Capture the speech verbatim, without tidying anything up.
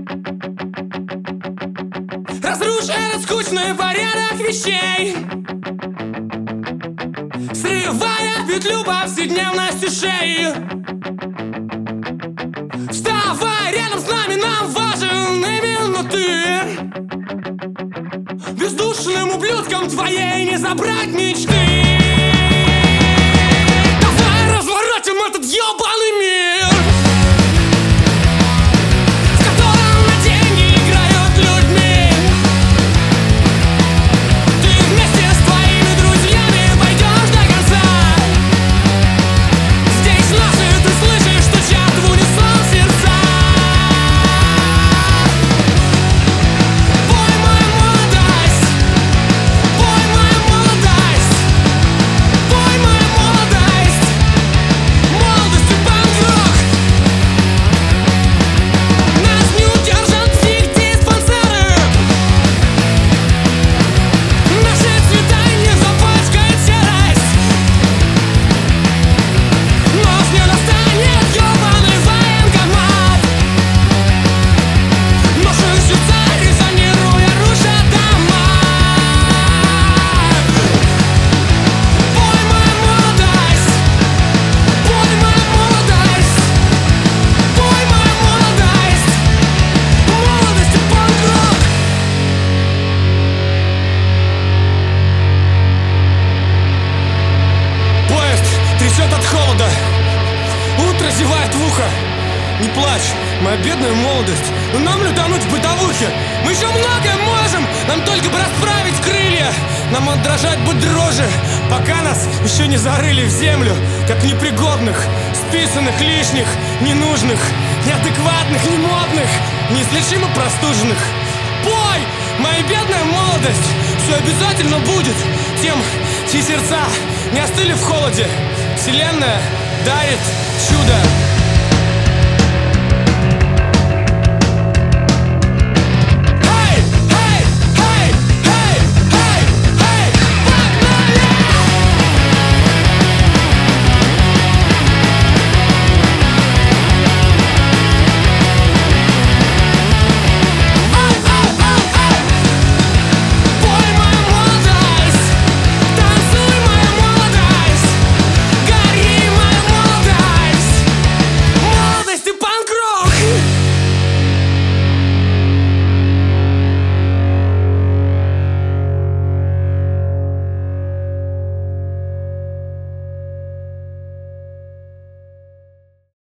Разрушь этот скучный порядок вещей, срывая петлю повседневности шеи. Вставай рядом с нами, нам важен именно ты. Бездушным ублюдкам твоей не забрать мечты. Давай разворотим этот ёбаный мир, в котором на деньги играют людьми. Ты вместе с твоими друзьями пойдешь до конца. Здесь наши, ты слышишь, стучат в унисон сердца. Пой мою молодость, пой мою молодость, пой мою молодость, молодость и панк-рок. Нас не удержат психдиспансеры. Наши цвета не запачкает серость. Нож не достанет ёбаный военкомат. Наши сердца резонируя рушат дома. Пой мою молодость, пой мою молодость, пой мою молодость, молодость и панк-рок. Поезд трясет от холода, утро зевает в ухо. Не плачь, моя бедная молодость, но нам ли тонуть в бытовухе? Мы еще многое можем, нам только бы расправить крылья. Нам отдрожать бы дрожи, пока нас еще не зарыли в землю, как непригодных, списанных, лишних, ненужных, неадекватных, немодных, неизлечимо простуженных. Пой, моя бедная молодость, все обязательно будет тем, чьи сердца не остыли в холоде. Вселенная дарит чудо.